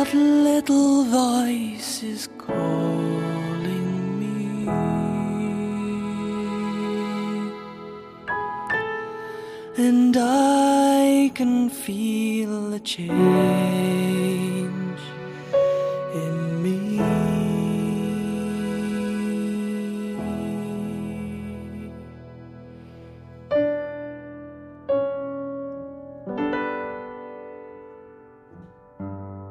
that little voice is calling me, and I can feel a change